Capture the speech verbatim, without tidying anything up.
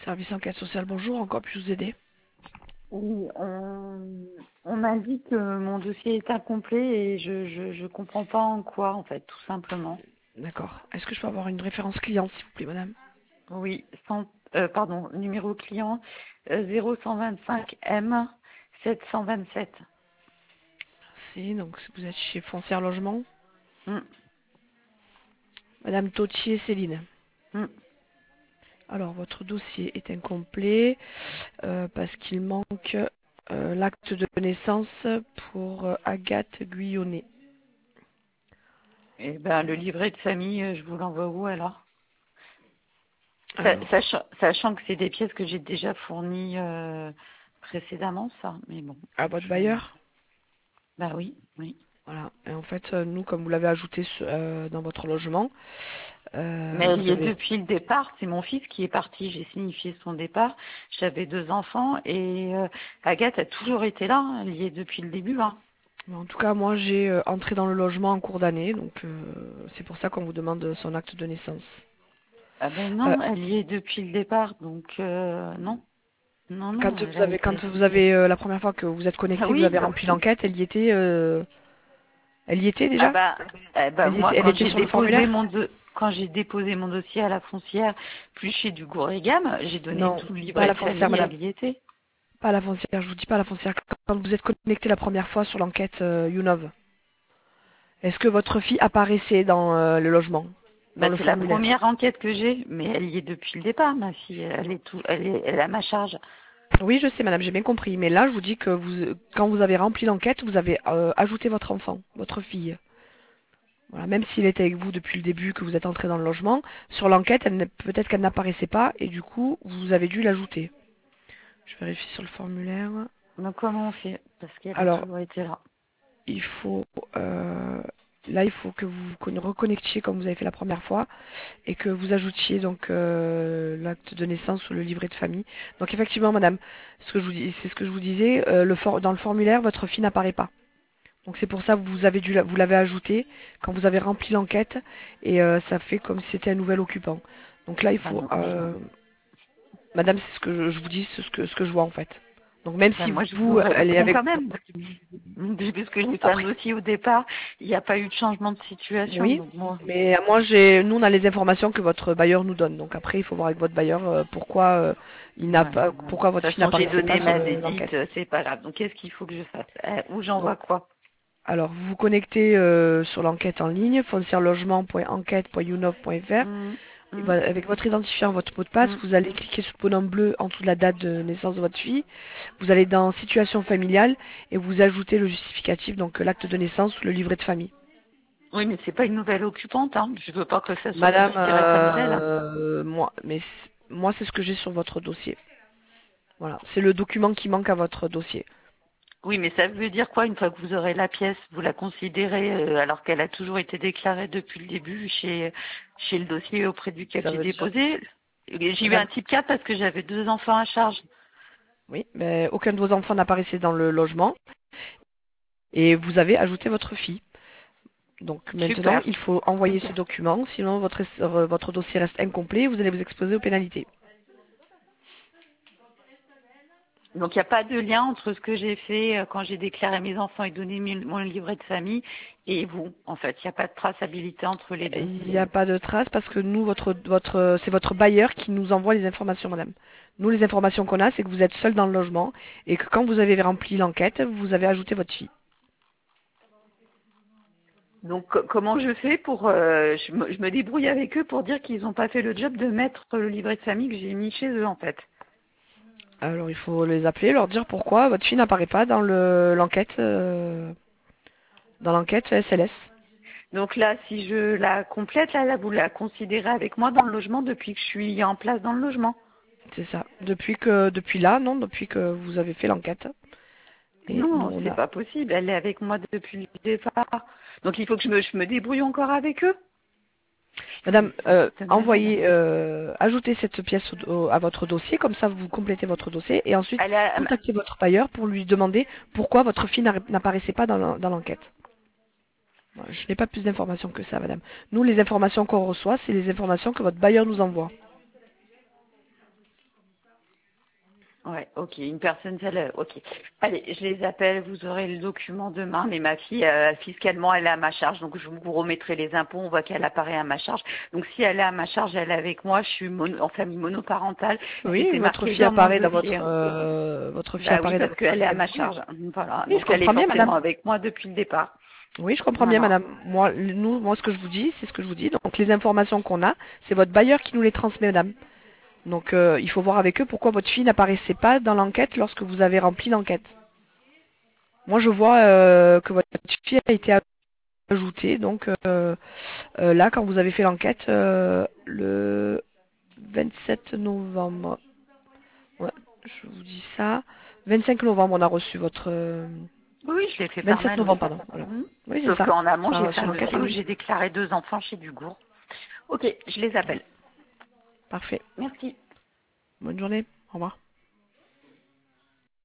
Service enquête sociale, bonjour, encore puis-je vous aider? Oui, on, on m'a dit que mon dossier est incomplet et je, je, je comprends pas en quoi, en fait, tout simplement. D'accord. Est-ce que je peux avoir une référence client, s'il vous plaît, madame? Oui, cent, euh, pardon, numéro client euh, zéro cent vingt-cinq M sept cent vingt-sept. Si, donc vous êtes chez Foncière Logement. Hum, Madame Tautier Céline. hum. Alors, votre dossier est incomplet euh, parce qu'il manque euh, l'acte de naissance pour euh, Agathe Guyonnet. Eh ben, le livret de famille, euh, je vous l'envoie où alors? Sa- Alors, Sachant, sachant que c'est des pièces que j'ai déjà fournies euh, précédemment, ça, mais bon, à votre je... bailleur? Bah oui, oui. Voilà. Et en fait, euh, nous, comme vous l'avez ajouté euh, dans votre logement, Mais euh, elle vous y est avez... depuis le départ. C'est mon fils qui est parti. J'ai signifié son départ. J'avais deux enfants et euh, Agathe a toujours été là. Elle y est depuis le début. Hein. En tout cas, moi, j'ai euh, entré dans le logement en cours d'année, donc euh, c'est pour ça qu'on vous demande son acte de naissance. Ah ben Euh, non, elle y est depuis le départ. Donc euh, non, non, non, Quand elle vous a avez, été. quand vous avez euh, la première fois que vous êtes Ah connecté, vous oui. avez rempli l'enquête, elle y était, euh, elle y était Ah déjà? bah, eh ben, Elle y moi était, elle quand était j'ai sur le déposé formulaire? mon do- quand j'ai déposé mon dossier à la foncière, plus chez du Gourégame, j'ai donné Non, tout le pas à livret la de foncière, famille. madame. Elle y était. Pas à la foncière. Je vous dis pas à la foncière. Quand vous êtes connecté la première fois sur l'enquête euh, Younov, est-ce que votre fille apparaissait dans euh, le logement, dans Bah, le c'est la formulaire? première enquête que j'ai, mais elle y est depuis le départ, ma fille. Elle est tout, elle est, elle a ma charge. Oui, je sais, madame, j'ai bien compris. Mais là, je vous dis que vous, quand vous avez rempli l'enquête, vous avez euh, ajouté votre enfant, votre fille. Voilà, même s'il était avec vous depuis le début, que vous êtes entré dans le logement, sur l'enquête, elle n'est- peut-être qu'elle n'apparaissait pas, et du coup, vous avez dû l'ajouter. Je vérifie sur le formulaire. Donc comment on fait? Parce qu'elle a Alors, toujours été là. il faut, euh, là, il faut que vous vous conne- reconnectiez comme vous avez fait la première fois, et que vous ajoutiez donc euh, l'acte de naissance ou le livret de famille. Donc effectivement, madame, ce que je vous dis, c'est ce que je vous disais, euh, le for- dans le formulaire, votre fille n'apparaît pas. Donc c'est pour ça que vous avez dû la- vous l'avez ajouté quand vous avez rempli l'enquête et euh, ça fait comme si c'était un nouvel occupant. Donc là il Bah faut non, je... euh, madame, c'est ce que je, je vous dis, c'est ce que ce que je vois en fait. Donc même bah, si moi je vous vous elle est réponds avec quand même. Parce que j'ai fait un après dossier au départ, il n'y a pas eu de changement de situation. oui, Donc moi, mais euh, moi j'ai nous on a les informations que votre bailleur nous donne. Donc après il faut voir avec votre bailleur euh, pourquoi euh, il n'a ouais, pas bon. De pourquoi toute votre fille façon j'ai n'apparaissait pas donné sur ma le- védite, l'enquête. c'est pas grave. Donc qu'est-ce qu'il faut que je fasse? Eh, Où Donc j'envoie quoi? alors vous vous connectez euh, sur l'enquête en ligne foncièrelogement point enquête point younov point fr. Hum, Et hum, voilà, avec votre identifiant, votre mot de passe, hum. vous allez cliquer sur le bonhomme bleu en dessous de la date de naissance de votre fille. Vous allez dans situation familiale et vous ajoutez le justificatif, donc euh, l'acte de naissance ou le livret de famille. Oui, mais c'est pas une nouvelle occupante, hein. Je veux pas que ça soit Madame, considéré comme tel. euh, moi, mais c- moi c'est ce que j'ai sur votre dossier. Voilà, c'est le document qui manque à votre dossier. Oui, mais ça veut dire quoi une fois que vous aurez la pièce? Vous la considérez euh, alors qu'elle a toujours été déclarée depuis le début chez, chez le dossier auprès duquel Ça j'ai veut dire, déposé. J'ai eu un Madame, type quatre parce que j'avais deux enfants à charge. oui, mais aucun de vos enfants n'apparaissait dans le logement et vous avez ajouté votre fille. Donc maintenant, Super. il faut envoyer ce document, sinon votre, euh, votre dossier reste incomplet et vous allez vous exposer aux pénalités. Donc il n'y a pas de lien entre ce que j'ai fait euh, quand j'ai déclaré mes enfants et donné mi- mon livret de famille et vous. En fait, il n'y a pas de traçabilité entre les deux. Il n'y a pas de trace parce que nous, votre, votre, c'est votre bailleur qui nous envoie les informations, madame. Nous, les informations qu'on a, c'est que vous êtes seul dans le logement et que quand vous avez rempli l'enquête, vous avez ajouté votre fille. Donc co- comment je fais pour... euh, je, me, je me débrouille avec eux pour dire qu'ils n'ont pas fait le job de mettre le livret de famille que j'ai mis chez eux en fait. Alors, il faut les appeler, leur dire pourquoi votre fille n'apparaît pas dans le, l'enquête, euh, dans l'enquête S L S. Donc là, si je la complète, là, là, vous la considérez avec moi dans le logement depuis que je suis en place dans le logement. C'est ça. Depuis que, depuis là, non, depuis que vous avez fait l'enquête. Et nous, Non, on c'est a, pas possible. Elle est avec moi depuis le départ. Donc il faut que je me, je me débrouille encore avec eux. Putain, mais madame, c'est un euh, truc de malade. envoyez, euh, ajoutez cette pièce au- au- à votre dossier, comme ça vous complétez votre dossier, et ensuite Elle a, contactez votre bailleur pour lui demander pourquoi votre fille n'arri- n'apparaissait pas dans l'en- dans l'enquête. Voilà, je n'ai pas plus d'informations que ça, madame. Nous, les informations qu'on reçoit, c'est les informations que votre bailleur nous envoie. Ouais, ok, une personne seule, ok. Allez, je les appelle, vous aurez le document demain, mais ma fille, euh, fiscalement, elle est à ma charge, donc je vous remettrai les impôts, on voit qu'elle apparaît à ma charge. Donc si elle est à ma charge, elle est avec moi, je suis mono- en famille monoparentale, Oui, c'était votre marqué fille dans mon apparaît dans dossier. votre euh, votre fille Bah oui, apparaît dans parce votre qu'elle est à C P. ma Oui, charge, voilà, oui, je donc elle est comprends bien, forcément madame. avec moi depuis le départ. Oui, je comprends bien, Voilà. madame. Moi, nous, moi, ce que je vous dis, c'est ce que je vous dis. Donc, les informations qu'on a, c'est votre bailleur qui nous les transmet, madame. Donc, euh, il faut voir avec eux pourquoi votre fille n'apparaissait pas dans l'enquête lorsque vous avez rempli l'enquête. Moi, je vois euh, que votre fille a été ajoutée. Donc, euh, euh, là, quand vous avez fait l'enquête, euh, le vingt-sept novembre. Ouais, je vous dis ça. vingt-cinq novembre, on a reçu votre... euh, Oui, je l'ai fait par vingt-sept mail, oui. novembre, pardon. Voilà. Mhm. Oui, c'est Sauf ça. qu'en amont, j'ai Sur, fait sur un l'enquête, dossier où oui. j'ai déclaré deux enfants chez Dugour. Ok, je les appelle. Parfait. Merci. Bonne journée. Au revoir.